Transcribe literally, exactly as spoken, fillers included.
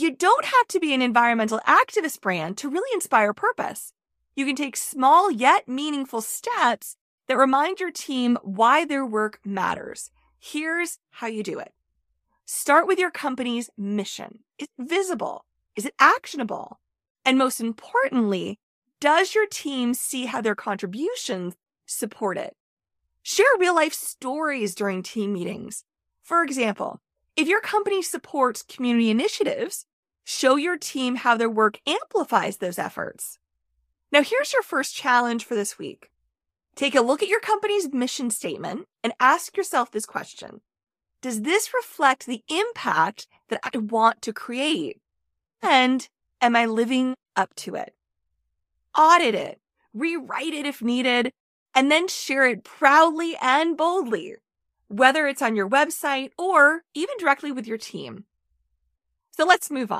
You don't have to be an environmental activist brand to really inspire purpose. You can take small yet meaningful steps that remind your team why their work matters. Here's how you do it. Start with your company's mission. Is it visible? Is it actionable? And most importantly, does your team see how their contributions support it? Share real-life stories during team meetings. For example, if your company supports community initiatives, show your team how their work amplifies those efforts. Now, here's your first challenge for this week. Take a look at your company's mission statement and ask yourself this question. Does this reflect the impact that I want to create? And am I living up to it? Audit it, rewrite it if needed, and then share it proudly and boldly, whether it's on your website or even directly with your team. So let's move on.